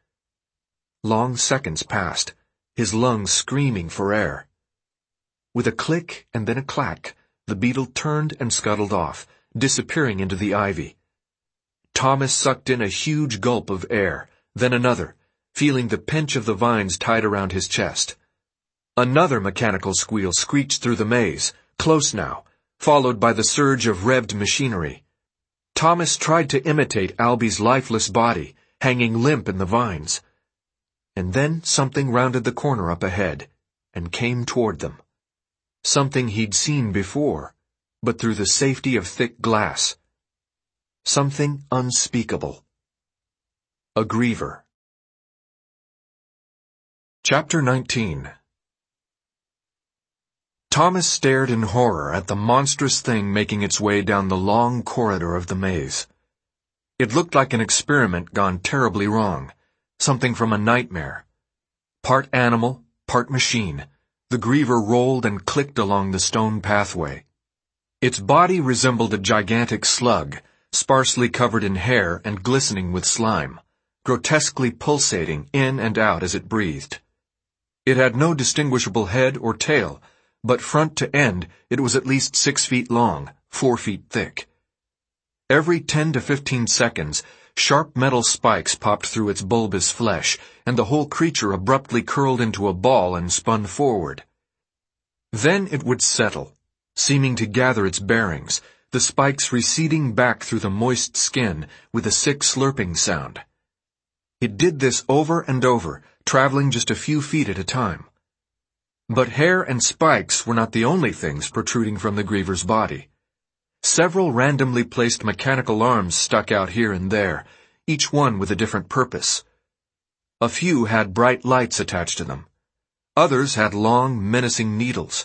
Long seconds passed, his lungs screaming for air. With a click and then a clack, the beetle turned and scuttled off, disappearing into the ivy. Thomas sucked in a huge gulp of air, then another, feeling the pinch of the vines tied around his chest. Another mechanical squeal screeched through the maze, close now, followed by the surge of revved machinery. Thomas tried to imitate Albie's lifeless body, hanging limp in the vines. And then something rounded the corner up ahead, and came toward them. Something he'd seen before, but through the safety of thick glass. Something unspeakable. A griever. Chapter 19. Thomas stared in horror at the monstrous thing making its way down the long corridor of the maze. It looked like an experiment gone terribly wrong, something from a nightmare. Part animal, part machine, the griever rolled and clicked along the stone pathway. Its body resembled a gigantic slug, sparsely covered in hair and glistening with slime, grotesquely pulsating in and out as it breathed. It had no distinguishable head or tail, but front to end it was at least 6 feet long, 4 feet thick. Every 10 to 15 seconds, sharp metal spikes popped through its bulbous flesh, and the whole creature abruptly curled into a ball and spun forward. Then it would settle, seeming to gather its bearings, the spikes receding back through the moist skin with a sick slurping sound. It did this over and over, traveling just a few feet at a time. But hair and spikes were not the only things protruding from the griever's body. Several randomly placed mechanical arms stuck out here and there, each one with a different purpose. A few had bright lights attached to them. Others had long, menacing needles.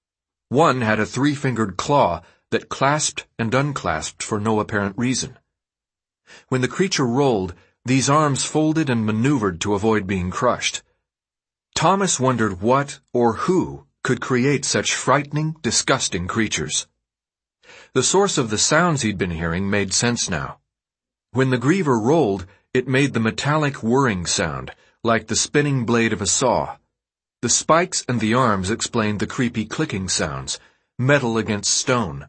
One had a 3-fingered claw that clasped and unclasped for no apparent reason. When the creature rolled, these arms folded and maneuvered to avoid being crushed. Thomas wondered what or who could create such frightening, disgusting creatures. The source of the sounds he'd been hearing made sense now. When the griever rolled, it made the metallic whirring sound, like the spinning blade of a saw. The spikes and the arms explained the creepy clicking sounds, metal against stone.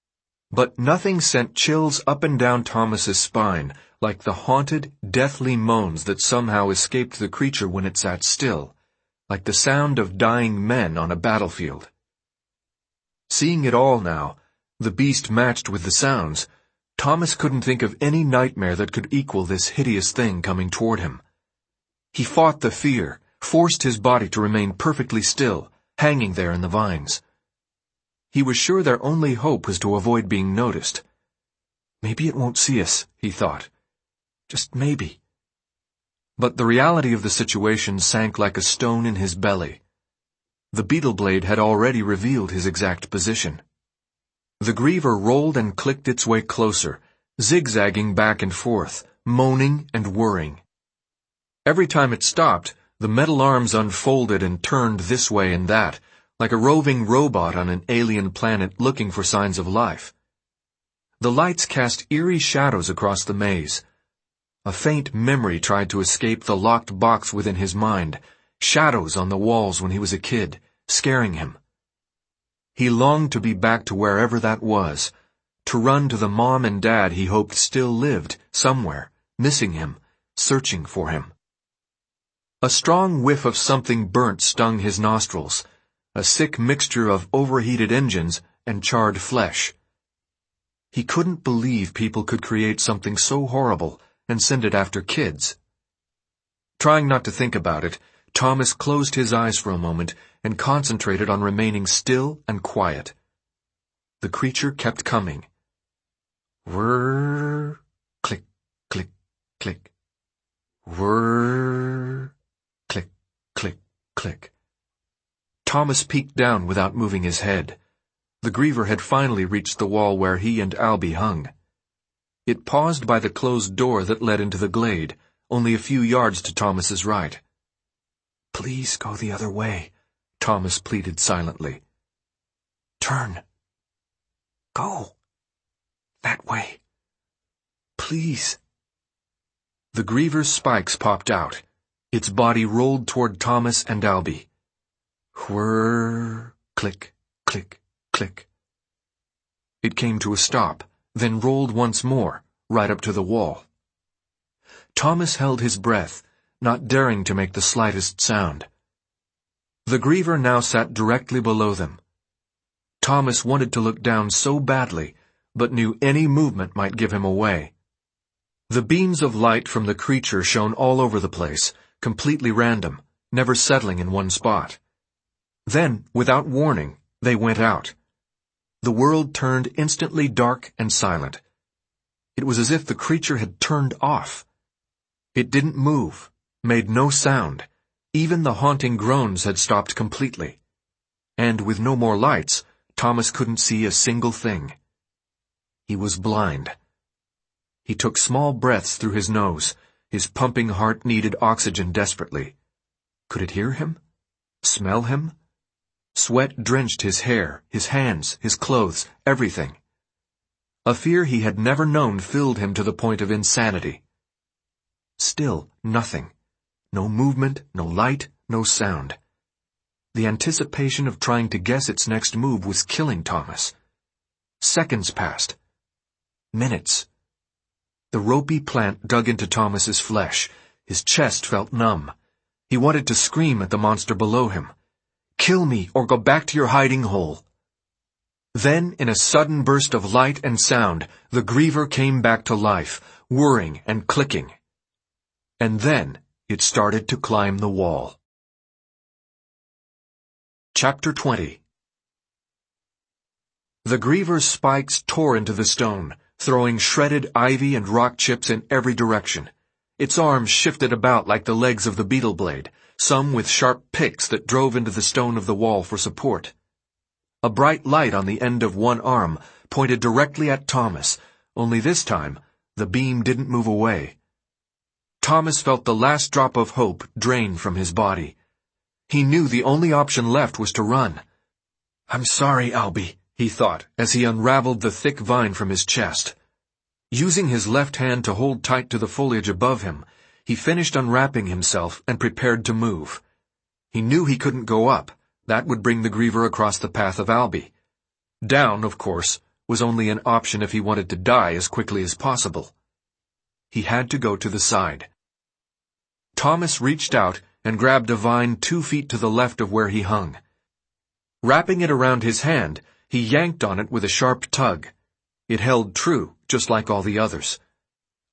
But nothing sent chills up and down Thomas's spine like the haunted, deathly moans that somehow escaped the creature when it sat still, like the sound of dying men on a battlefield. Seeing it all now, the beast matched with the sounds, Thomas couldn't think of any nightmare that could equal this hideous thing coming toward him. He fought the fear, forced his body to remain perfectly still, hanging there in the vines. He was sure their only hope was to avoid being noticed. Maybe it won't see us, he thought. Just maybe. But the reality of the situation sank like a stone in his belly. The beetle blade had already revealed his exact position. The griever rolled and clicked its way closer, zigzagging back and forth, moaning and whirring. Every time it stopped, the metal arms unfolded and turned this way and that, like a roving robot on an alien planet looking for signs of life. The lights cast eerie shadows across the maze. A faint memory tried to escape the locked box within his mind, shadows on the walls when he was a kid, scaring him. He longed to be back to wherever that was, to run to the mom and dad he hoped still lived, somewhere, missing him, searching for him. A strong whiff of something burnt stung his nostrils, a sick mixture of overheated engines and charred flesh. He couldn't believe people could create something so horrible and send it after kids. Trying not to think about it, Thomas closed his eyes for a moment and concentrated on remaining still and quiet. The creature kept coming. Whirr, click, click, click. Whirr, click, click, click. Thomas peeked down without moving his head. The griever had finally reached the wall where he and Albie hung. It paused by the closed door that led into the glade, only a few yards to Thomas's right. "Please go the other way," Thomas pleaded silently. "Turn. Go. That way. Please." The griever's spikes popped out. Its body rolled toward Thomas and Albie. Whirr, click, click, click. It came to a stop, then rolled once more, right up to the wall. Thomas held his breath, not daring to make the slightest sound. The griever now sat directly below them. Thomas wanted to look down so badly, but knew any movement might give him away. The beams of light from the creature shone all over the place, completely random, never settling in one spot. Then, without warning, they went out. The world turned instantly dark and silent. It was as if the creature had turned off. It didn't move, made no sound. Even the haunting groans had stopped completely. And with no more lights, Thomas couldn't see a single thing. He was blind. He took small breaths through his nose. His pumping heart needed oxygen desperately. Could it hear him? Smell him? Sweat drenched his hair, his hands, his clothes, everything. A fear he had never known filled him to the point of insanity. Still nothing. No movement, no light, no sound. The anticipation of trying to guess its next move was killing Thomas. Seconds passed. Minutes. The ropey plant dug into Thomas's flesh. His chest felt numb. He wanted to scream at the monster below him. "Kill me or go back to your hiding hole." Then, in a sudden burst of light and sound, the griever came back to life, whirring and clicking. And then it started to climb the wall. Chapter 20. The griever's spikes tore into the stone, throwing shredded ivy and rock chips in every direction. Its arms shifted about like the legs of the beetle blade, some with sharp picks that drove into the stone of the wall for support. A bright light on the end of one arm pointed directly at Thomas, only this time the beam didn't move away. Thomas felt the last drop of hope drain from his body. He knew the only option left was to run. "I'm sorry, Albie," he thought, as he unraveled the thick vine from his chest. Using his left hand to hold tight to the foliage above him, he finished unwrapping himself and prepared to move. He knew he couldn't go up. That would bring the griever across the path of Albie. Down, of course, was only an option if he wanted to die as quickly as possible. He had to go to the side. Thomas reached out and grabbed a vine 2 feet to the left of where he hung. Wrapping it around his hand, he yanked on it with a sharp tug. It held true, just like all the others.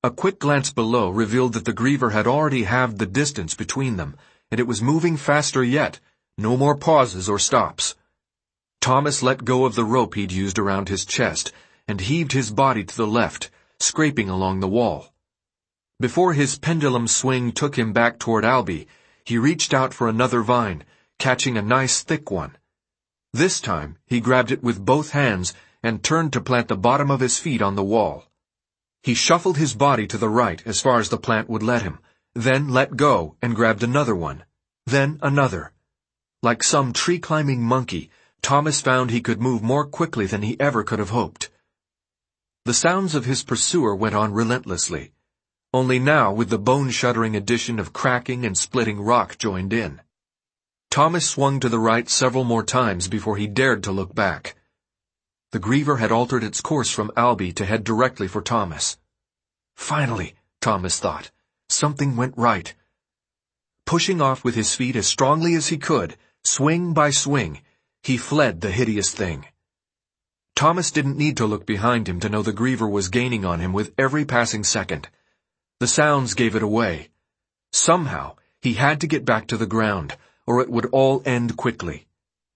A quick glance below revealed that the griever had already halved the distance between them, and it was moving faster yet. No more pauses or stops. Thomas let go of the rope he'd used around his chest and heaved his body to the left, scraping along the wall. Before his pendulum swing took him back toward Albie, he reached out for another vine, catching a nice thick one. This time, he grabbed it with both hands and turned to plant the bottom of his feet on the wall. He shuffled his body to the right as far as the plant would let him, then let go and grabbed another one, then another. Like some tree-climbing monkey, Thomas found he could move more quickly than he ever could have hoped. The sounds of his pursuer went on relentlessly, only now with the bone-shuddering addition of cracking and splitting rock joined in. Thomas swung to the right several more times before he dared to look back. The griever had altered its course from Albie to head directly for Thomas. Finally, Thomas thought, something went right. Pushing off with his feet as strongly as he could, swing by swing, he fled the hideous thing. Thomas didn't need to look behind him to know the griever was gaining on him with every passing second. The sounds gave it away. Somehow, he had to get back to the ground, or it would all end quickly.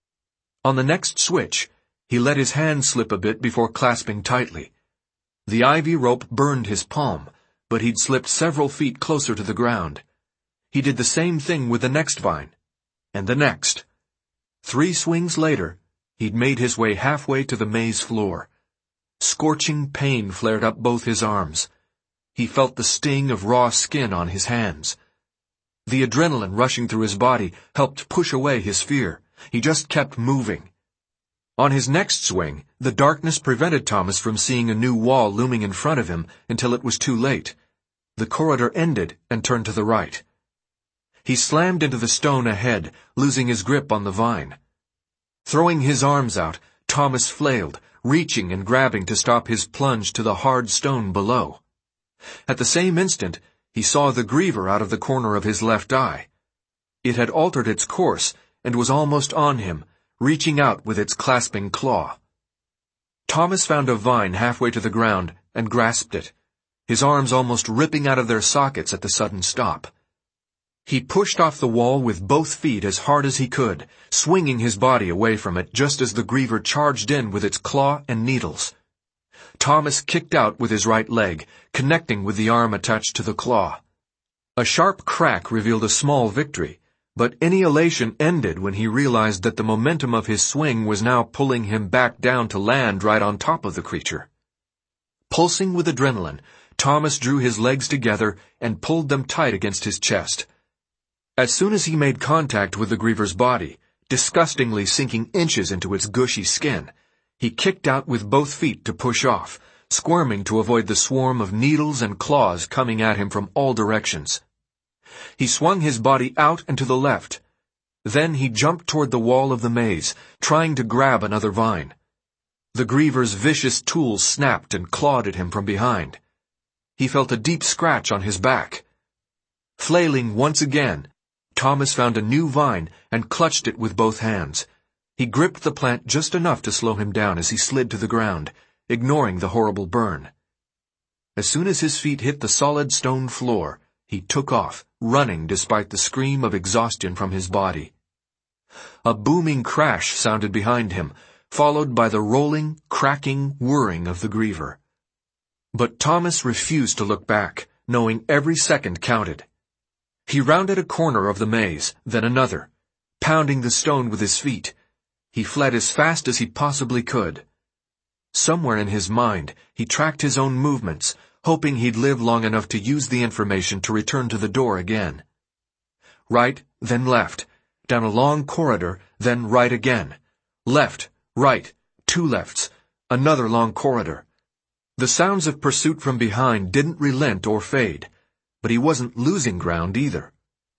On the next switch, he let his hand slip a bit before clasping tightly. The ivy rope burned his palm, but he'd slipped several feet closer to the ground. He did the same thing with the next vine, and the next. 3 swings later, he'd made his way halfway to the maze floor. Scorching pain flared up both his arms. He felt the sting of raw skin on his hands. The adrenaline rushing through his body helped push away his fear. He just kept moving. On his next swing, the darkness prevented Thomas from seeing a new wall looming in front of him until it was too late. The corridor ended and turned to the right. He slammed into the stone ahead, losing his grip on the vine. Throwing his arms out, Thomas flailed, reaching and grabbing to stop his plunge to the hard stone below. At the same instant, he saw the griever out of the corner of his left eye. It had altered its course and was almost on him, reaching out with its clasping claw. Thomas found a vine halfway to the ground and grasped it, his arms almost ripping out of their sockets at the sudden stop. He pushed off the wall with both feet as hard as he could, swinging his body away from it just as the griever charged in with its claw and needles. Thomas kicked out with his right leg, connecting with the arm attached to the claw. A sharp crack revealed a small victory, but any elation ended when he realized that the momentum of his swing was now pulling him back down to land right on top of the creature. Pulsing with adrenaline, Thomas drew his legs together and pulled them tight against his chest. As soon as he made contact with the griever's body, disgustingly sinking inches into its gushy skin, he kicked out with both feet to push off, squirming to avoid the swarm of needles and claws coming at him from all directions. He swung his body out and to the left. Then he jumped toward the wall of the maze, trying to grab another vine. The griever's vicious tools snapped and clawed at him from behind. He felt a deep scratch on his back. Flailing once again, Thomas found a new vine and clutched it with both hands. He gripped the plant just enough to slow him down as he slid to the ground, ignoring the horrible burn. As soon as his feet hit the solid stone floor, he took off, running despite the scream of exhaustion from his body. A booming crash sounded behind him, followed by the rolling, cracking, whirring of the griever. But Thomas refused to look back, knowing every second counted. He rounded a corner of the maze, then another, pounding the stone with his feet. He fled as fast as he possibly could. Somewhere in his mind, he tracked his own movements, hoping he'd live long enough to use the information to return to the door again. Right, then left, down a long corridor, then right again. Left, right, 2 lefts, another long corridor. The sounds of pursuit from behind didn't relent or fade, but he wasn't losing ground either.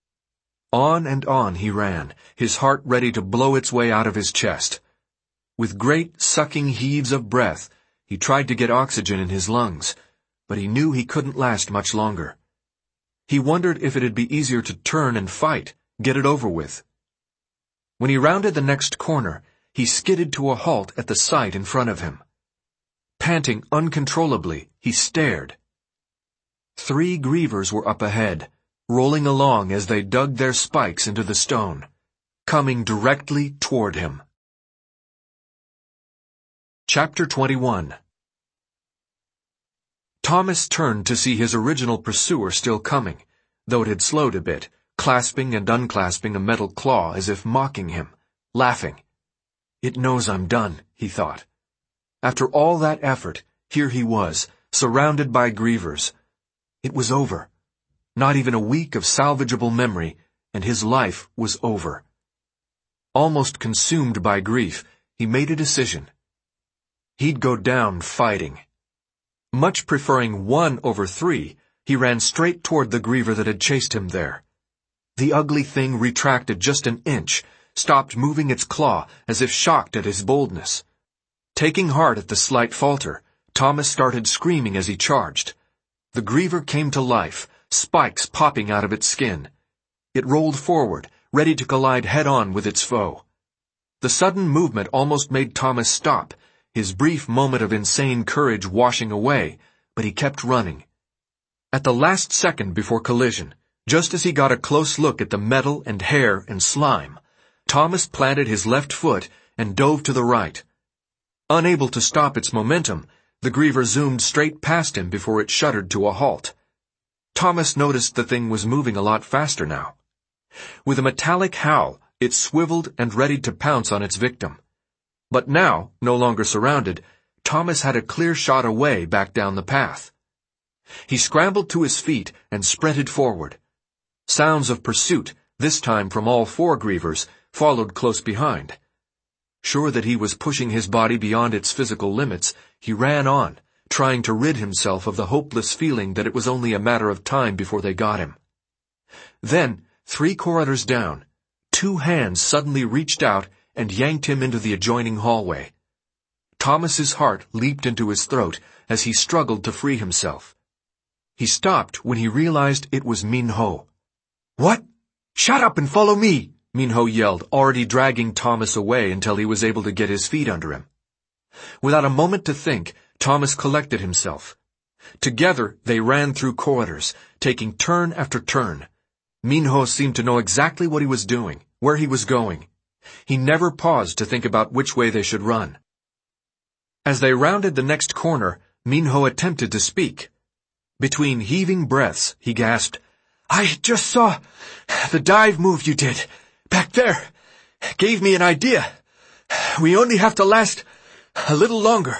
On and on he ran, his heart ready to blow its way out of his chest. With great sucking heaves of breath, he tried to get oxygen in his lungs, but he knew he couldn't last much longer. He wondered if it'd be easier to turn and fight, get it over with. When he rounded the next corner, he skidded to a halt at the sight in front of him. Panting uncontrollably, he stared. 3 grievers were up ahead, rolling along as they dug their spikes into the stone, coming directly toward him. Chapter 21. Thomas turned to see his original pursuer still coming, though it had slowed a bit, clasping and unclasping a metal claw as if mocking him, laughing. "It knows I'm done," he thought. After all that effort, here he was, surrounded by grievers. It was over. Not even a week of salvageable memory, and his life was over. Almost consumed by grief, he made a decision. He'd go down fighting. Much preferring 1 over 3, he ran straight toward the griever that had chased him there. The ugly thing retracted just an inch, stopped moving its claw as if shocked at his boldness. Taking heart at the slight falter, Thomas started screaming as he charged. The griever came to life, spikes popping out of its skin. It rolled forward, ready to collide head-on with its foe. The sudden movement almost made Thomas stop, his brief moment of insane courage washing away, but he kept running. At the last second before collision, just as he got a close look at the metal and hair and slime, Thomas planted his left foot and dove to the right. Unable to stop its momentum, the griever zoomed straight past him before it shuddered to a halt. Thomas noticed the thing was moving a lot faster now. With a metallic howl, it swiveled and readied to pounce on its victim. But now, no longer surrounded, Thomas had a clear shot away back down the path. He scrambled to his feet and sprinted forward. Sounds of pursuit, this time from all 4 grievers, followed close behind. Sure that he was pushing his body beyond its physical limits, he ran on, trying to rid himself of the hopeless feeling that it was only a matter of time before they got him. Then, 3 corridors down, 2 hands suddenly reached out and yanked him into the adjoining hallway. Thomas's heart leaped into his throat as he struggled to free himself. He stopped when he realized it was Min-ho. "What? Shut up and follow me!" Min-ho yelled, already dragging Thomas away until he was able to get his feet under him. Without a moment to think, Thomas collected himself. Together they ran through corridors, taking turn after turn. Min-ho seemed to know exactly what he was doing, where he was going. He never paused to think about which way they should run. As they rounded the next corner, Min-ho attempted to speak. Between heaving breaths, he gasped, "I just saw the dive move you did, back there. Gave me an idea. We only have to last a little longer."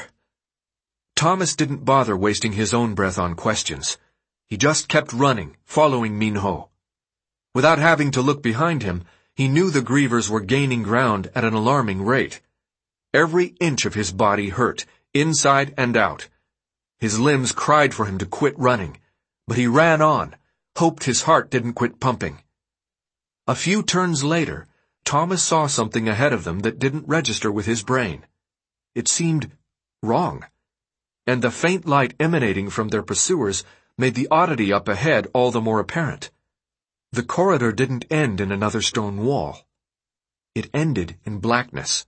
Thomas didn't bother wasting his own breath on questions. He just kept running, following Min-ho. Without having to look behind him, he knew the grievers were gaining ground at an alarming rate. Every inch of his body hurt, inside and out. His limbs cried for him to quit running, but he ran on, hoped his heart didn't quit pumping. A few turns later, Thomas saw something ahead of them that didn't register with his brain. It seemed wrong, and the faint light emanating from their pursuers made the oddity up ahead all the more apparent. The corridor didn't end in another stone wall. It ended in blackness.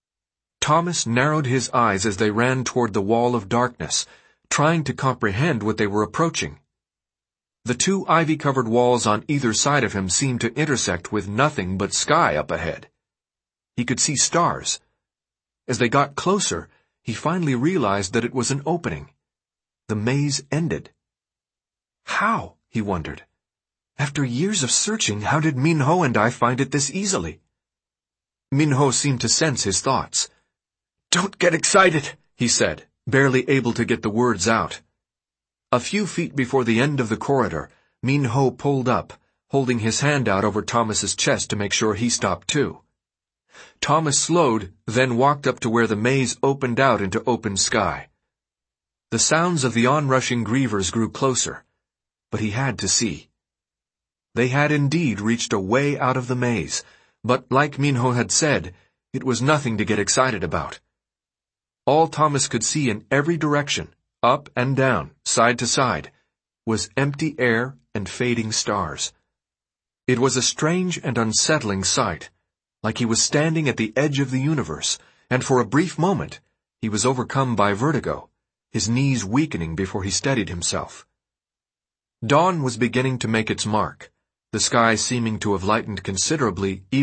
Thomas narrowed his eyes as they ran toward the wall of darkness, trying to comprehend what they were approaching. The 2 ivy-covered walls on either side of him seemed to intersect with nothing but sky up ahead. He could see stars. As they got closer, he finally realized that it was an opening. The maze ended. How? He wondered. After years of searching, how did Min-ho and I find it this easily? Min-ho seemed to sense his thoughts. "Don't get excited," he said, barely able to get the words out. A few feet before the end of the corridor, Min-ho pulled up, holding his hand out over Thomas's chest to make sure he stopped too. Thomas slowed, then walked up to where the maze opened out into open sky. The sounds of the onrushing grievers grew closer, but he had to see. They had indeed reached a way out of the maze, but like Min-ho had said, it was nothing to get excited about. All Thomas could see in every direction, up and down, side to side, was empty air and fading stars. It was a strange and unsettling sight, like he was standing at the edge of the universe, and for a brief moment, he was overcome by vertigo, his knees weakening before he steadied himself. Dawn was beginning to make its mark, the sky seeming to have lightened considerably